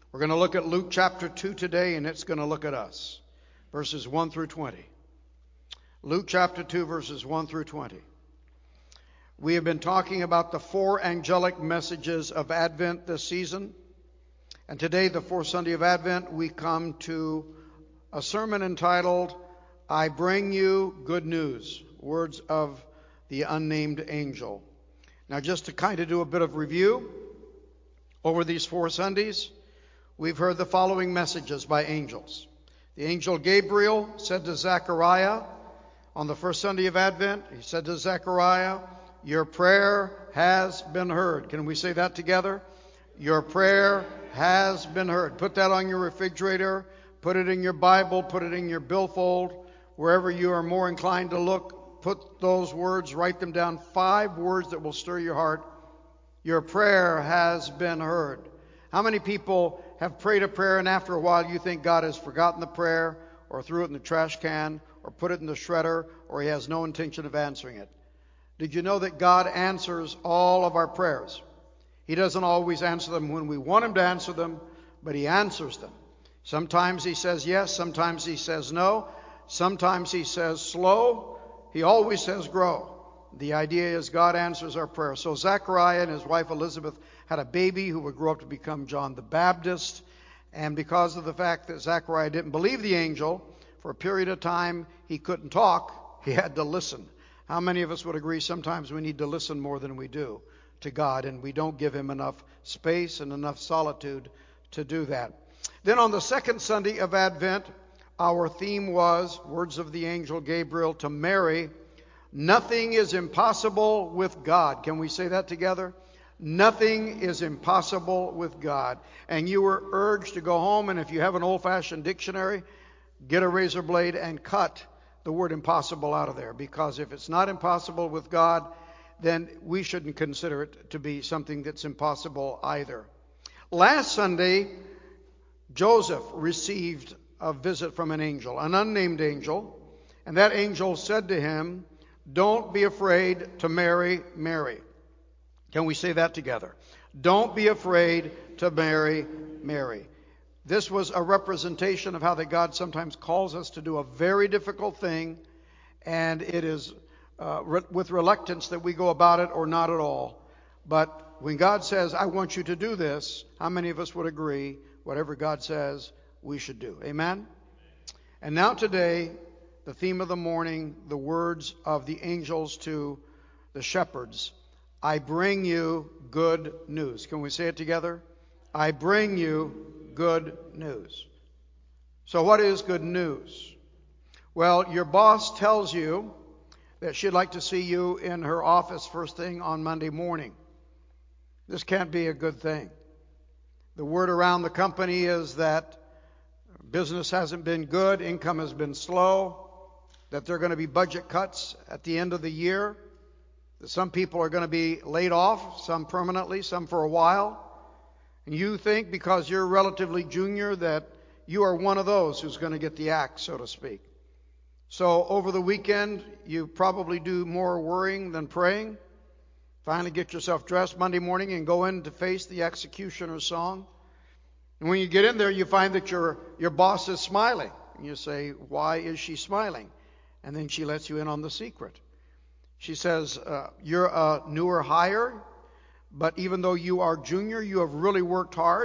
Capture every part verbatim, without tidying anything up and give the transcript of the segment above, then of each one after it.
We're going to look at Luke chapter two today, and it's going to look at us. Verses one through twenty. Luke chapter two, verses one through twenty. We have been talking about the four angelic messages of Advent this season. And today, the fourth Sunday of Advent, we come to a sermon entitled, I Bring You Good News, words of the unnamed angel. Now, just to kind of do a bit of review over these four Sundays, we've heard the following messages by angels. The angel Gabriel said to Zechariah on the first Sunday of Advent, he said to Zechariah, your prayer has been heard. Can we say that together? Your prayer has been heard. Put that on your refrigerator, put it in your Bible, put it in your billfold, wherever you are more inclined to look. Put those words, write them down, five words that will stir your heart. Your prayer has been heard. How many people have prayed a prayer and after a while you think God has forgotten the prayer or threw it in the trash can or put it in the shredder or he has no intention of answering it? Did you know that God answers all of our prayers? He doesn't always answer them when we want him to answer them, but he answers them. Sometimes he says yes, sometimes he says no, sometimes he says slow, he always says grow. The idea is God answers our prayer. So Zechariah and his wife Elizabeth had a baby who would grow up to become John the Baptist. And because of the fact that Zechariah didn't believe the angel, for a period of time he couldn't talk, he had to listen. How many of us would agree sometimes we need to listen more than we do to God, and we don't give him enough space and enough solitude to do that. Then on the second Sunday of Advent, our theme was, words of the angel Gabriel to Mary, nothing is impossible with God. Can we say that together? Nothing is impossible with God. And you were urged to go home, and if you have an old-fashioned dictionary, get a razor blade and cut the word impossible out of there. Because if it's not impossible with God, then we shouldn't consider it to be something that's impossible either. Last Sunday, Joseph received a visit from an angel, an unnamed angel, and that angel said to him, don't be afraid to marry Mary. Can we say that together? Don't be afraid to marry Mary. This was a representation of how that God sometimes calls us to do a very difficult thing, and it is uh, re- with reluctance that we go about it or not at all. But when God says, I want you to do this, how many of us would agree, whatever God says, we should do? Amen? And now today, the theme of the morning, the words of the angels to the shepherds. I bring you good news. Can we say it together? I bring you good news. So what is good news? Well, your boss tells you that she'd like to see you in her office first thing on Monday morning. This can't be a good thing. The word around the company is that business hasn't been good, income has been slow, that there are going to be budget cuts at the end of the year, that some people are going to be laid off, some permanently, some for a while. And you think because you're relatively junior that you are one of those who's going to get the axe, so to speak. So over the weekend, you probably do more worrying than praying. Finally get yourself dressed Monday morning and go in to face the executioner's song. And when you get in there, you find that your, your boss is smiling. And you say, why is she smiling? And then she lets you in on the secret. She says, uh, you're a newer hire, but even though you are junior, you have really worked hard.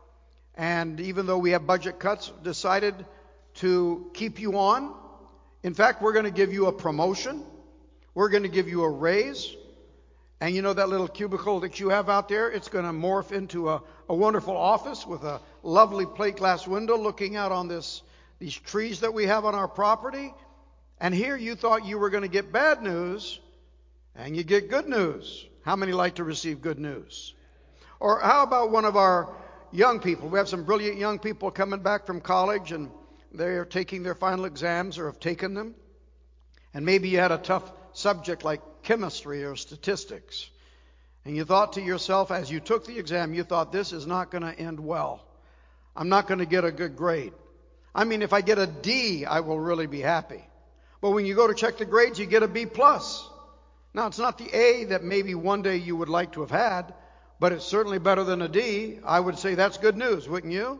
And even though we have budget cuts, decided to keep you on. In fact, we're going to give you a promotion. We're going to give you a raise. And you know that little cubicle that you have out there? It's going to morph into a, a wonderful office with a lovely plate glass window looking out on this these trees that we have on our property. And here you thought you were going to get bad news, and you get good news. How many like to receive good news? Or how about one of our young people? We have some brilliant young people coming back from college, and they're taking their final exams or have taken them. And maybe you had a tough subject like chemistry or statistics. And you thought to yourself, as you took the exam, you thought, this is not going to end well. I'm not going to get a good grade. I mean, if I get a D, I will really be happy. But when you go to check the grades, you get a B plus. Now, it's not the A that maybe one day you would like to have had, but it's certainly better than a D. I would say that's good news, wouldn't you?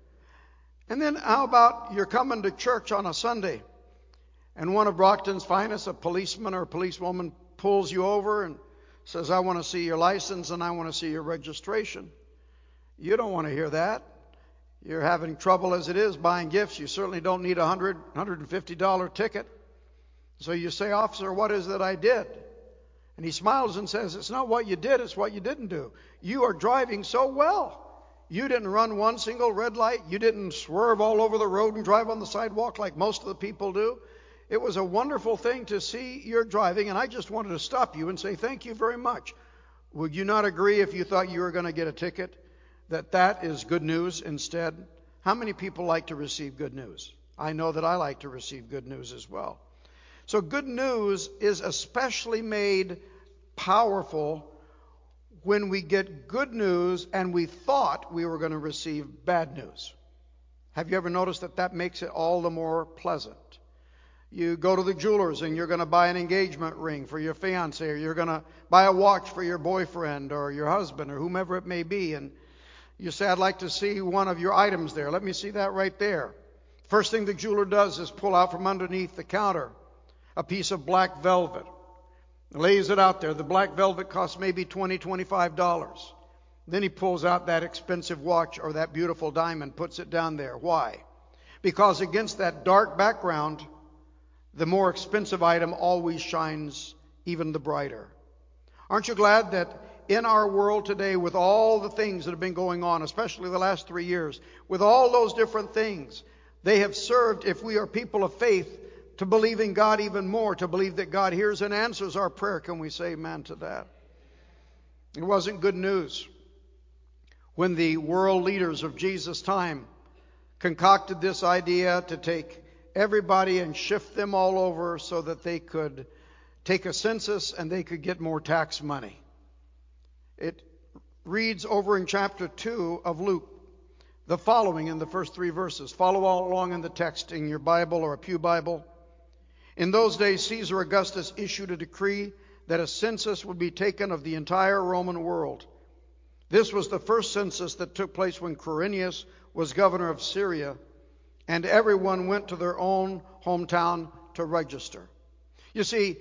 And then how about you're coming to church on a Sunday, and one of Brockton's finest, a policeman or a policewoman, pulls you over and says, I want to see your license and I want to see your registration. You don't want to hear that. You're having trouble as it is buying gifts. You certainly don't need a one hundred dollars, one hundred fifty dollars ticket. So you say, officer, what is it I did? And he smiles and says, it's not what you did, it's what you didn't do. You are driving so well. You didn't run one single red light. You didn't swerve all over the road and drive on the sidewalk like most of the people do. It was a wonderful thing to see your driving, and I just wanted to stop you and say thank you very much. Would you not agree, if you thought you were going to get a ticket, that that is good news instead? How many people like to receive good news? I know that I like to receive good news as well. So good news is especially made powerful when we get good news and we thought we were going to receive bad news. Have you ever noticed that that makes it all the more pleasant? You go to the jeweler's and you're going to buy an engagement ring for your fiancé, or you're going to buy a watch for your boyfriend or your husband or whomever it may be, and you say, I'd like to see one of your items there. Let me see that right there. First thing the jeweler does is pull out from underneath the counter a piece of black velvet. Lays it out there. The black velvet costs maybe twenty dollars, twenty-five dollars. Then he pulls out that expensive watch or that beautiful diamond, puts it down there. Why? Because against that dark background, the more expensive item always shines even the brighter. Aren't you glad that in our world today, with all the things that have been going on, especially the last three years, with all those different things, they have served, if we are people of faith, to believe in God even more, to believe that God hears and answers our prayer. Can we say amen to that? It wasn't good news when the world leaders of Jesus' time concocted this idea to take everybody and shift them all over so that they could take a census and they could get more tax money. It reads over in chapter two of Luke the following in the first three verses. Follow all along in the text in your Bible or a pew Bible. In those days, Caesar Augustus issued a decree that a census would be taken of the entire Roman world. This was the first census that took place when Quirinius was governor of Syria, and everyone went to their own hometown to register. You see,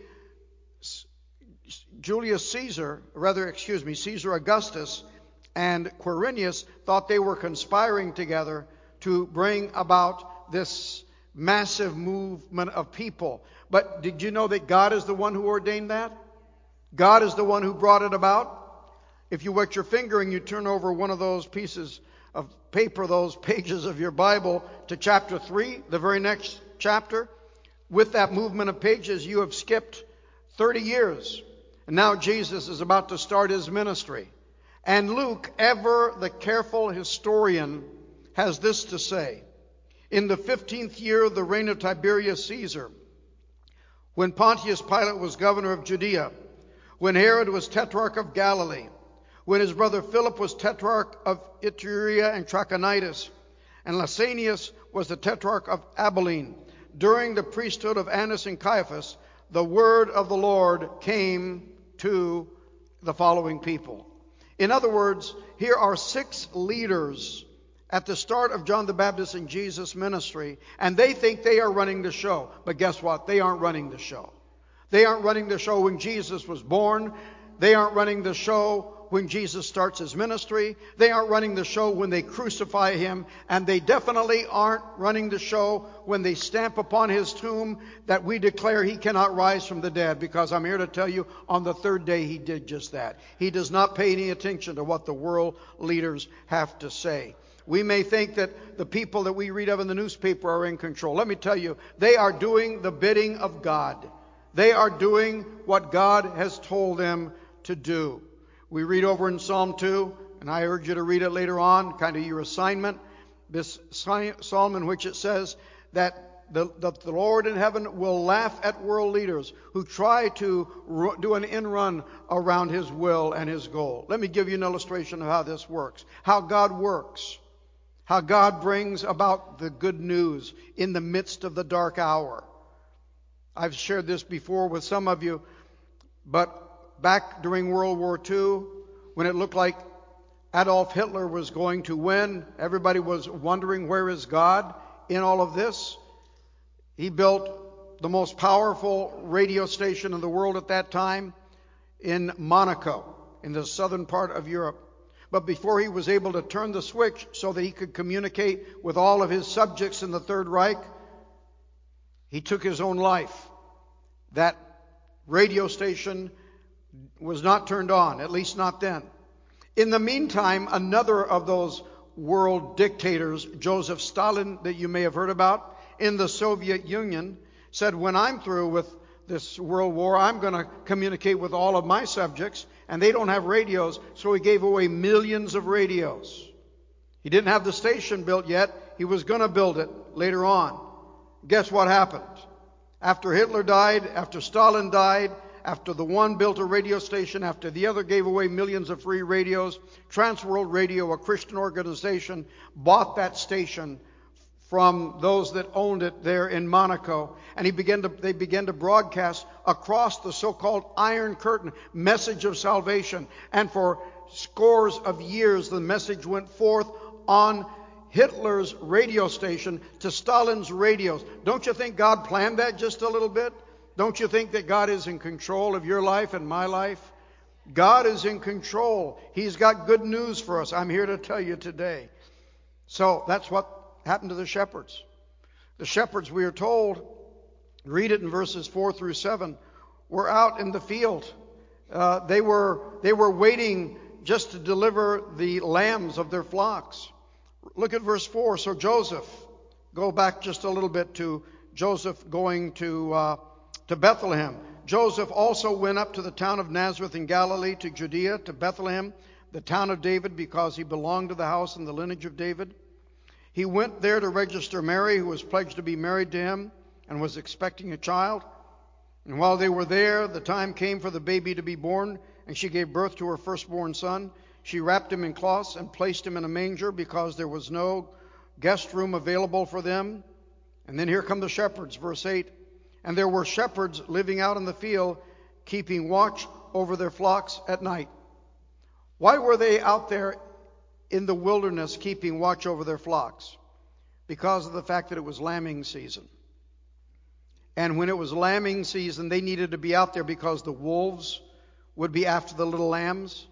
Julius Caesar, rather, excuse me, Caesar Augustus and Quirinius thought they were conspiring together to bring about this massive movement of people. But did you know that God is the one who ordained that? God is the one who brought it about. If you wet your finger and you turn over one of those pieces of paper, those pages of your Bible, to chapter three, the very next chapter, with that movement of pages, you have skipped thirty years. And now Jesus is about to start his ministry. And Luke, ever the careful historian, has this to say. In the fifteenth year of the reign of Tiberius Caesar, when Pontius Pilate was governor of Judea, when Herod was tetrarch of Galilee, when his brother Philip was tetrarch of Iturea and Trachonitis, and Lysanias was the tetrarch of Abilene, during the priesthood of Annas and Caiaphas, the word of the Lord came to the following people. In other words, here are six leaders at the start of John the Baptist and Jesus' ministry, and they think they are running the show. But guess what? They aren't running the show. They aren't running the show when Jesus was born. They aren't running the show when Jesus starts his ministry. They aren't running the show when they crucify him. And they definitely aren't running the show when they stamp upon his tomb that we declare he cannot rise from the dead. Because I'm here to tell you, on the third day he did just that. He does not pay any attention to what the world leaders have to say. We may think that the people that we read of in the newspaper are in control. Let me tell you, they are doing the bidding of God. They are doing what God has told them to do. We read over in Psalm two, and I urge you to read it later on, kind of your assignment, this psalm in which it says that the, that the Lord in heaven will laugh at world leaders who try to do an end run around his will and his goal. Let me give you an illustration of how this works, how God works. How God brings about the good news in the midst of the dark hour. I've shared this before with some of you, but back during World War Two, when it looked like Adolf Hitler was going to win. Everybody was wondering, where is God in all of this? He built the most powerful radio station in the world at that time in Monaco, in the southern part of Europe. But before he was able to turn the switch so that he could communicate with all of his subjects in the Third Reich, he took his own life. That radio station was not turned on, at least not then. In the meantime, another of those world dictators, Joseph Stalin, that you may have heard about, in the Soviet Union, said, when I'm through with this world war, I'm going to communicate with all of my subjects, and they don't have radios, so he gave away millions of radios. He didn't have the station built yet. He was going to build it later on. Guess what happened? After Hitler died, after Stalin died, after the one built a radio station, after the other gave away millions of free radios, Transworld Radio, a Christian organization, bought that station from those that owned it there in Monaco, and he began to, they began to broadcast across the so-called Iron Curtain, message of salvation. And for scores of years, the message went forth on Hitler's radio station to Stalin's radios. Don't you think God planned that just a little bit? Don't you think that God is in control of your life and my life? God is in control. He's got good news for us. I'm here to tell you today. So that's what happened to the shepherds. The shepherds, we are told, read it in verses four through seven, were out in the field. Uh, they were they were waiting just to deliver the lambs of their flocks. Look at verse four. So Joseph, go back just a little bit to Joseph going to uh, to Bethlehem. Joseph also went up to the town of Nazareth in Galilee, to Judea, to Bethlehem, the town of David, because he belonged to the house and the lineage of David. He went there to register Mary, who was pledged to be married to him and was expecting a child. And while they were there, the time came for the baby to be born, and she gave birth to her firstborn son. She wrapped him in cloths and placed him in a manger because there was no guest room available for them. And then here come the shepherds, verse eight. And there were shepherds living out in the field, keeping watch over their flocks at night. Why were they out there in the wilderness keeping watch over their flocks? Because of the fact that it was lambing season. And when it was lambing season, they needed to be out there because the wolves would be after the little lambs,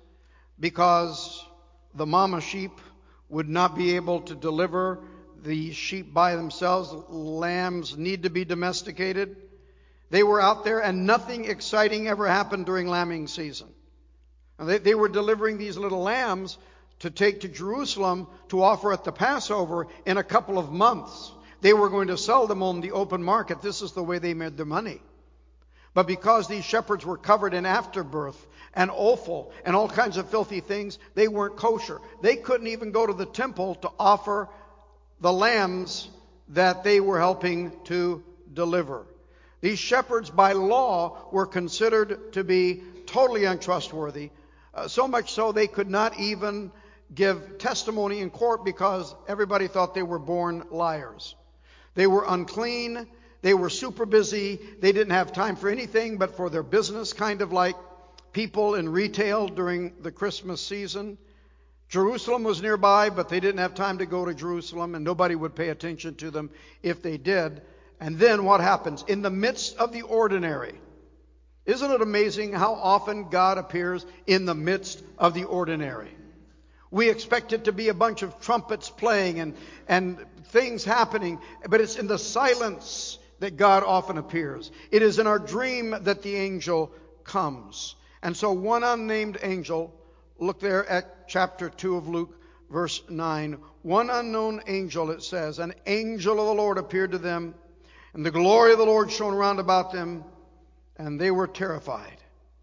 because the mama sheep would not be able to deliver the sheep by themselves. Lambs need to be domesticated. They were out there, and nothing exciting ever happened during lambing season. And they, they were delivering these little lambs to take to Jerusalem to offer at the Passover in a couple of months. They were going to sell them on the open market. This is the way they made their money. But because these shepherds were covered in afterbirth and offal and all kinds of filthy things, they weren't kosher. They couldn't even go to the temple to offer the lambs that they were helping to deliver. These shepherds, by law, were considered to be totally untrustworthy, uh, so much so they could not even give testimony in court because everybody thought they were born liars. They were unclean. They were super busy. They didn't have time for anything but for their business, kind of like people in retail during the Christmas season. Jerusalem was nearby, but they didn't have time to go to Jerusalem, and nobody would pay attention to them if they did. And then what happens? In the midst of the ordinary, isn't it amazing how often God appears in the midst of the ordinary? We expect it to be a bunch of trumpets playing and, and things happening, but it's in the silence that God often appears. It is in our dream that the angel comes. And so one unnamed angel, look there at chapter two of Luke, verse nine. One unknown angel, it says, an angel of the Lord appeared to them, and the glory of the Lord shone round about them, and they were terrified.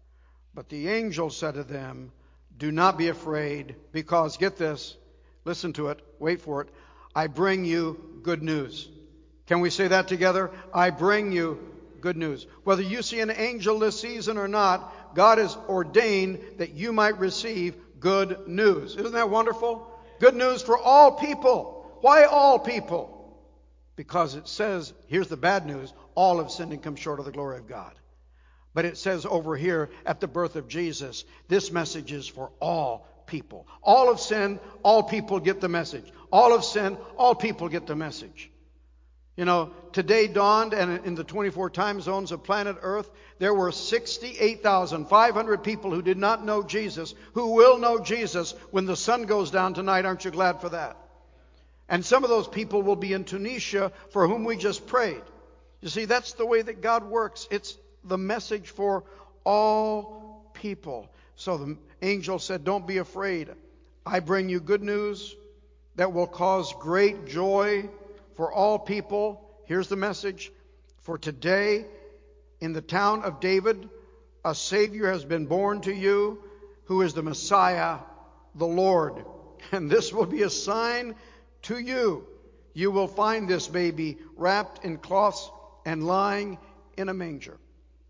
But the angel said to them, do not be afraid, because, get this, listen to it, wait for it, I bring you good news. Can we say that together? I bring you good news. Whether you see an angel this season or not, God has ordained that you might receive good news. Isn't that wonderful? Good news for all people. Why all people? Because it says, here's the bad news, all have sinned and come short of the glory of God. But it says over here at the birth of Jesus, this message is for all people. All of sin, all people get the message. All of sin, all people get the message. You know, today dawned, and in the twenty-four time zones of planet Earth, there were sixty-eight thousand five hundred people who did not know Jesus, who will know Jesus when the sun goes down tonight. Aren't you glad for that? And some of those people will be in Tunisia, for whom we just prayed. You see, that's the way that God works. It's the message for all people. So the angel said, don't be afraid. I bring you good news that will cause great joy for all people. Here's the message. For today, in the town of David, a Savior has been born to you, who is the Messiah, the Lord. And this will be a sign to you. You will find this baby wrapped in cloths and lying in a manger.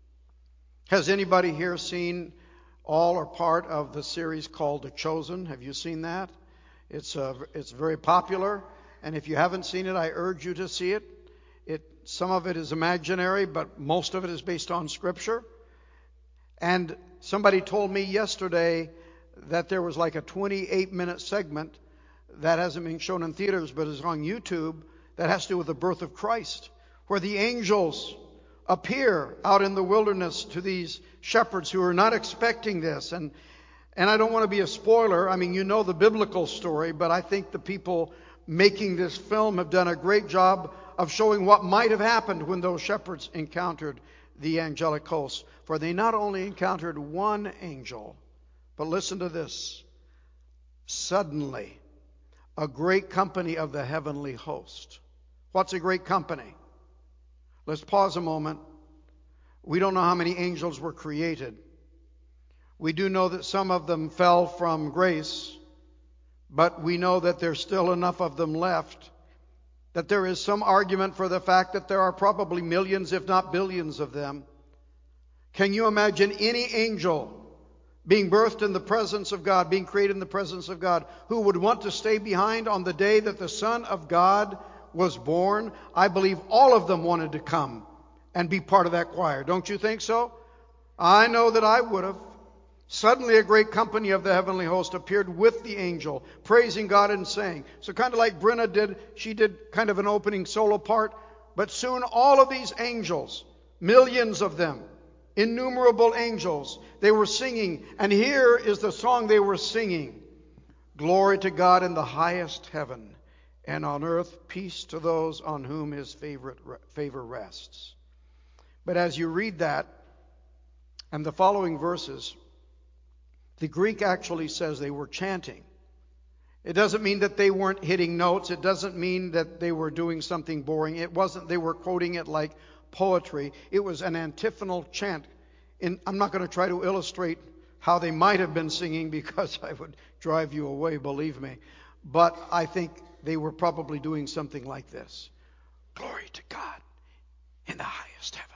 Has anybody here seen all or part of the series called The Chosen? Have you seen that? It's uh, it's very popular. And if you haven't seen it, I urge you to see it. It some of it is imaginary, but most of it is based on Scripture. And somebody told me yesterday that there was like a twenty-eight minute segment that hasn't been shown in theaters, but is on YouTube, that has to do with the birth of Christ, where the angels appear out in the wilderness to these shepherds who are not expecting this. And and I don't want to be a spoiler. I mean, you know the biblical story, but I think the people making this film have done a great job of showing what might have happened when those shepherds encountered the angelic host. For they not only encountered one angel, but listen to this. Suddenly, a great company of the heavenly host. What's a great company? Let's pause a moment. We don't know how many angels were created. We do know that some of them fell from grace, but we know that there's still enough of them left, that there is some argument for the fact that there are probably millions, if not billions of them. Can you imagine any angel being birthed in the presence of God, being created in the presence of God, who would want to stay behind on the day that the Son of God was born? I believe all of them wanted to come and be part of that choir. Don't you think so? I know that I would have. Suddenly a great company of the heavenly host appeared with the angel, praising God and saying. So kind of like Brenna did, she did kind of an opening solo part. But soon all of these angels, millions of them, innumerable angels, they were singing. And here is the song they were singing. Glory to God in the highest heaven, and on earth peace to those on whom his favorite favor rests. But as you read that and the following verses, the Greek actually says they were chanting. It doesn't mean that they weren't hitting notes. It doesn't mean that they were doing something boring. It wasn't they were quoting it like poetry. It was an antiphonal chant. And I'm not going to try to illustrate how they might have been singing because I would drive you away, believe me. But I think they were probably doing something like this. Glory to God in the highest heaven,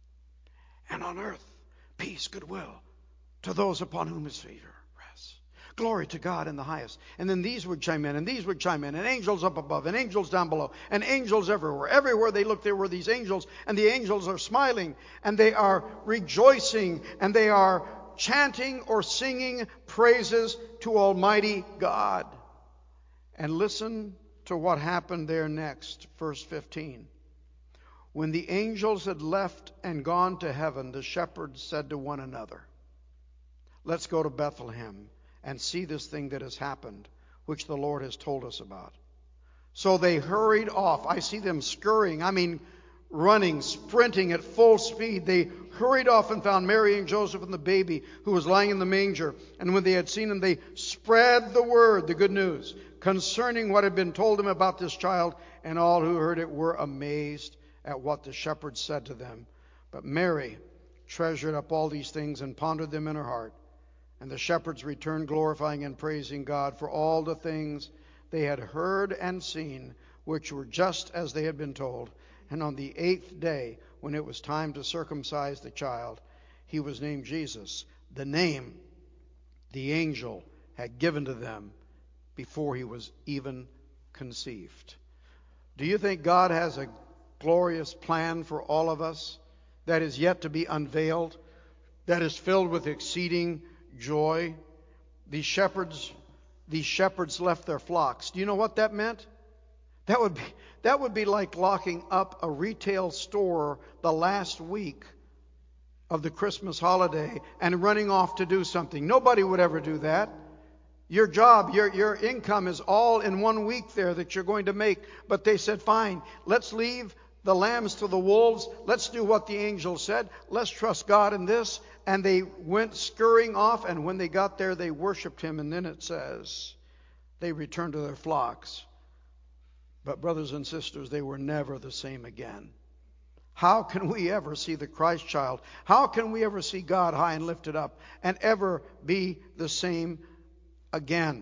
and on earth peace, goodwill to those upon whom his favor rests. Glory to God in the highest. And then these would chime in, and these would chime in, and angels up above, and angels down below, and angels everywhere. Everywhere they looked, there were these angels, and the angels are smiling, and they are rejoicing, and they are chanting or singing praises to Almighty God. And listen to what happened there next, verse fifteen. When the angels had left and gone to heaven, the shepherds said to one another, let's go to Bethlehem and see this thing that has happened, which the Lord has told us about. So they hurried off. I see them scurrying, I mean running, sprinting at full speed. They hurried off and found Mary and Joseph and the baby who was lying in the manger. And when they had seen him, they spread the word, the good news, concerning what had been told them about this child. And all who heard it were amazed at what the shepherds said to them. But Mary treasured up all these things and pondered them in her heart. And the shepherds returned, glorifying and praising God for all the things they had heard and seen, which were just as they had been told. And on the eighth day, when it was time to circumcise the child, he was named Jesus, the name the angel had given to them before he was even conceived. Do you think God has a glorious plan for all of us that is yet to be unveiled, that is filled with exceeding joy? these shepherds, these shepherds left their flocks. Do you know what that meant? That would be, that would be like locking up a retail store the last week of the Christmas holiday and running off to do something. Nobody would ever do that. Your job, your, your income is all in one week there that you're going to make. But they said, fine, let's leave the lambs to the wolves. Let's do what the angel said. Let's trust God in this. And they went scurrying off, and when they got there, they worshiped him. And then it says, they returned to their flocks. But brothers and sisters, they were never the same again. How can we ever see the Christ child? How can we ever see God high and lifted up and ever be the same again?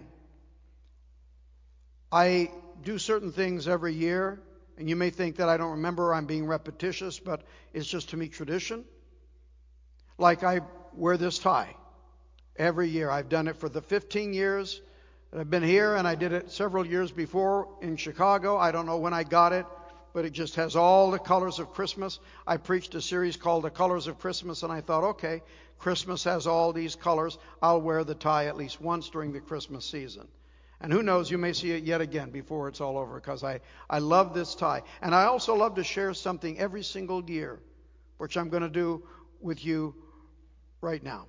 I do certain things every year, and you may think that I don't remember, I'm being repetitious, but it's just to me tradition. Like I wear this tie every year. I've done it for the fifteen years that I've been here, and I did it several years before in Chicago. I don't know when I got it, but it just has all the colors of Christmas. I preached a series called The Colors of Christmas, and I thought, okay, Christmas has all these colors. I'll wear the tie at least once during the Christmas season. And who knows, you may see it yet again before it's all over, because I, I love this tie. And I also love to share something every single year, which I'm going to do with you right now.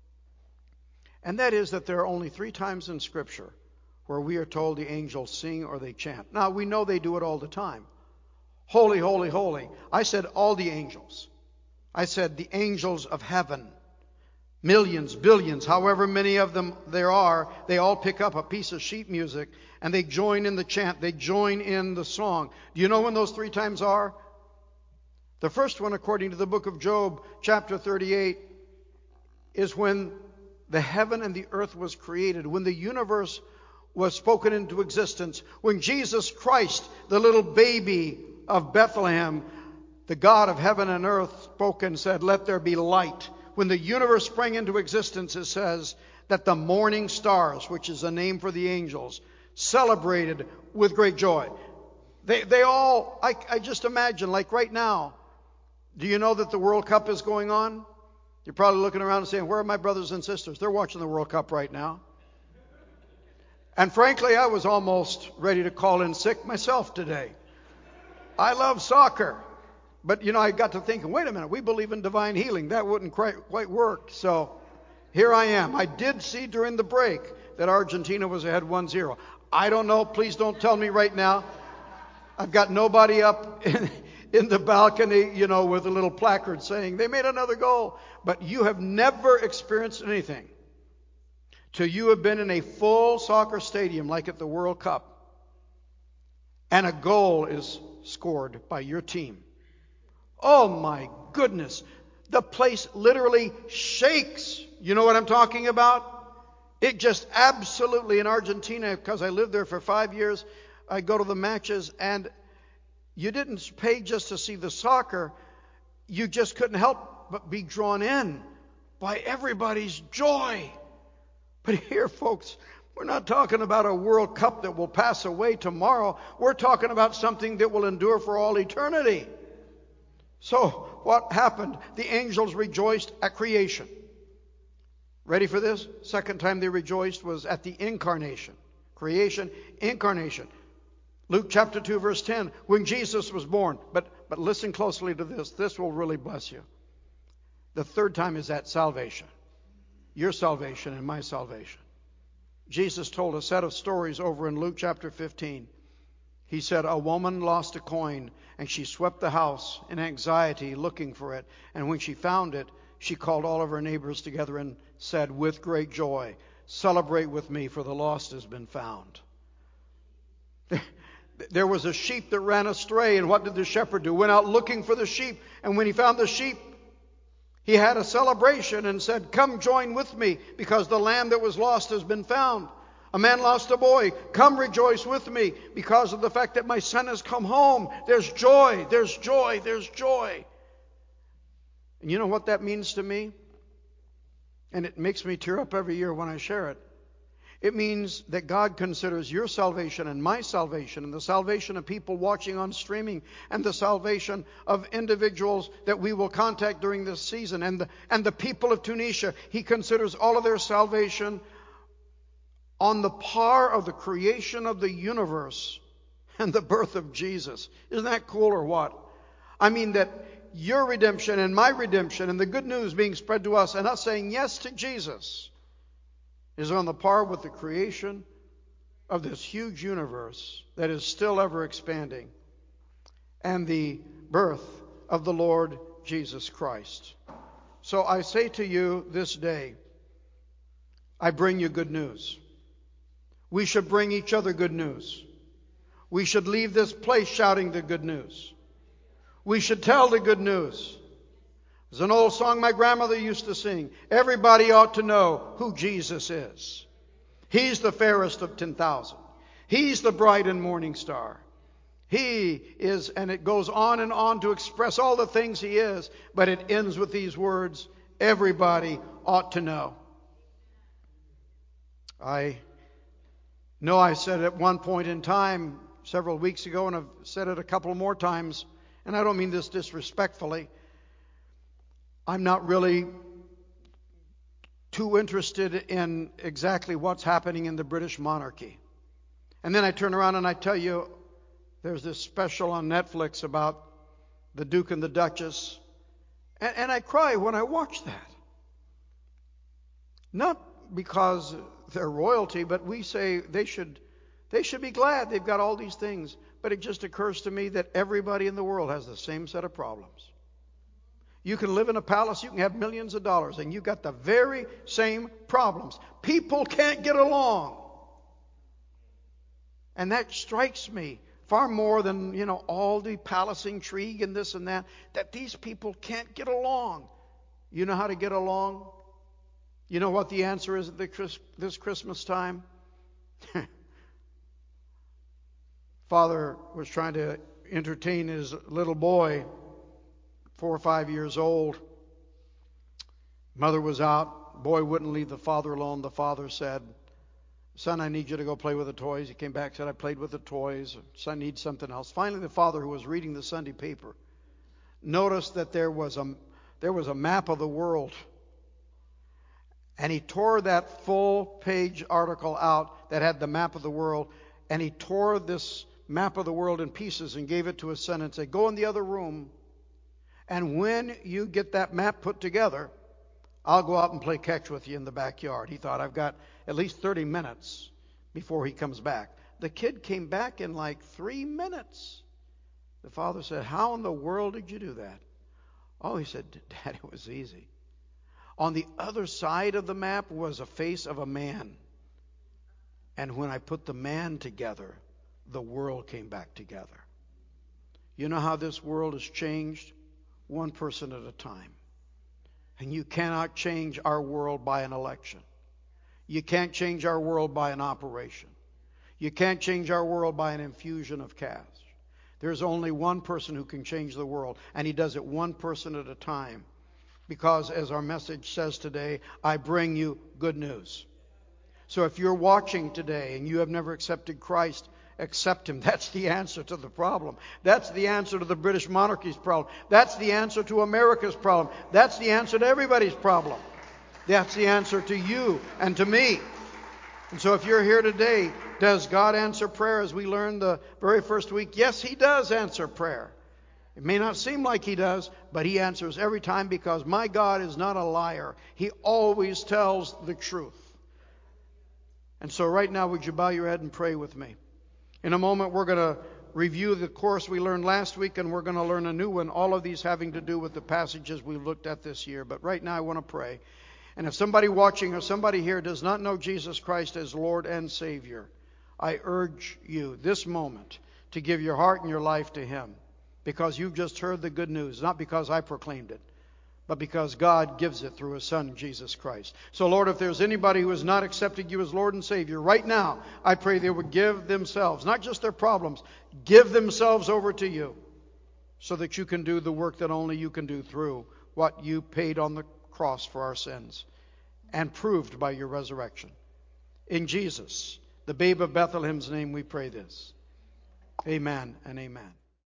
And that is that there are only three times in Scripture where we are told the angels sing or they chant. Now, we know they do it all the time. Holy, holy, holy. I said all the angels. I said the angels of heaven. Millions, billions, however many of them there are, they all pick up a piece of sheet music and they join in the chant. They join in the song. Do you know when those three times are? The first one, according to the book of Job, chapter thirty-eight, is when the heaven and the earth was created, when the universe was spoken into existence, when Jesus Christ, the little baby of Bethlehem, the God of heaven and earth, spoke and said, "Let there be light." When the universe sprang into existence, it says that the morning stars, which is a name for the angels, celebrated with great joy. They they all, I, I just imagine, like right now, do you know that the World Cup is going on? You're probably looking around and saying, where are my brothers and sisters? They're watching the World Cup right now. And frankly, I was almost ready to call in sick myself today. I love soccer. But, you know, I got to thinking, wait a minute, we believe in divine healing. That wouldn't quite, quite work. So here I am. I did see during the break that Argentina was ahead one zero. I don't know. Please don't tell me right now. I've got nobody up in, in the balcony, you know, with a little placard saying they made another goal. But you have never experienced anything till you have been in a full soccer stadium like at the World Cup and a goal is scored by your team. Oh my goodness. The place literally shakes. You know what I'm talking about? It just absolutely, in Argentina, because I lived there for five years, I go to the matches, and you didn't pay just to see the soccer. You just couldn't help but be drawn in by everybody's joy. But here, folks, we're not talking about a World Cup that will pass away tomorrow. We're talking about something that will endure for all eternity. So what happened? The angels rejoiced at creation. Ready for this? Second time they rejoiced was at the incarnation. Creation, incarnation. Luke chapter two, verse ten, when Jesus was born. But, but listen closely to this. This will really bless you. The third time is at salvation. Your salvation and my salvation. Jesus told a set of stories over in Luke chapter fifteen. He said, a woman lost a coin, and she swept the house in anxiety looking for it. And when she found it, she called all of her neighbors together and said, with great joy, celebrate with me, for the lost has been found. There was a sheep that ran astray, and what did the shepherd do? Went out looking for the sheep, and when he found the sheep, he had a celebration and said, come join with me, because the lamb that was lost has been found. A man lost a boy. Come rejoice with me because of the fact that my son has come home. There's joy, there's joy, there's joy. And you know what that means to me? And it makes me tear up every year when I share it. It means that God considers your salvation and my salvation and the salvation of people watching on streaming and the salvation of individuals that we will contact during this season and the, and the people of Tunisia. He considers all of their salvation on the par of the creation of the universe and the birth of Jesus. Isn't that cool or what? I mean that your redemption and my redemption and the good news being spread to us and us saying yes to Jesus is on the par with the creation of this huge universe that is still ever expanding and the birth of the Lord Jesus Christ. So I say to you this day, I bring you good news. We should bring each other good news. We should leave this place shouting the good news. We should tell the good news. There's an old song my grandmother used to sing. Everybody ought to know who Jesus is. He's the fairest of ten thousand. He's the bright and morning star. He is, and it goes on and on to express all the things He is, but it ends with these words, everybody ought to know. I know I said at one point in time several weeks ago, and I've said it a couple more times, and I don't mean this disrespectfully, I'm not really too interested in exactly what's happening in the British monarchy. And then I turn around and I tell you, there's this special on Netflix about the Duke and the Duchess. And, and I cry when I watch that. Not because they're royalty, but we say they should, they should be glad they've got all these things. But it just occurs to me that everybody in the world has the same set of problems. You can live in a palace, you can have millions of dollars, and you've got the very same problems. People can't get along. And that strikes me far more than, you know, all the palace intrigue and this and that, that these people can't get along. You know how to get along? You know what the answer is at the, this Christmas time? Father was trying to entertain his little boy, four or five years old. Mother was out. Boy wouldn't leave the father alone. The father said, son, I need you to go play with the toys. He came back and said, I played with the toys. Son needs something else. Finally, the father, who was reading the Sunday paper, noticed that there was a, there was a map of the world. And he tore that full page article out that had the map of the world. And he tore this map of the world in pieces and gave it to his son and said, go in the other room. And when you get that map put together, I'll go out and play catch with you in the backyard. He thought, I've got at least thirty minutes before he comes back. The kid came back in like three minutes. The father said, how in the world did you do that? Oh, he said, Dad, it was easy. On the other side of the map was a face of a man. And when I put the man together, the world came back together. You know how this world has changed? One person at a time. And you cannot change our world by an election. You can't change our world by an operation. You can't change our world by an infusion of cash. There's only one person who can change the world, and He does it one person at a time. Because, as our message says today, I bring you good news. So if you're watching today and you have never accepted Christ, accept Him. That's the answer to the problem. That's the answer to the British monarchy's problem. That's the answer to America's problem. That's the answer to everybody's problem. That's the answer to you and to me. And so if you're here today, does God answer prayer as we learned the very first week? Yes, He does answer prayer. It may not seem like He does, but He answers every time because my God is not a liar. He always tells the truth. And so right now, would you bow your head and pray with me? In a moment, we're going to review the course we learned last week, and we're going to learn a new one, all of these having to do with the passages we looked at this year. But right now, I want to pray. And if somebody watching or somebody here does not know Jesus Christ as Lord and Savior, I urge you this moment to give your heart and your life to Him, because you've just heard the good news, not because I proclaimed it, but because God gives it through His Son, Jesus Christ. So, Lord, if there's anybody who has not accepted You as Lord and Savior, right now, I pray they would give themselves, not just their problems, give themselves over to You so that You can do the work that only You can do through what You paid on the cross for our sins and proved by Your resurrection. In Jesus, the babe of Bethlehem's name, we pray this. Amen and amen.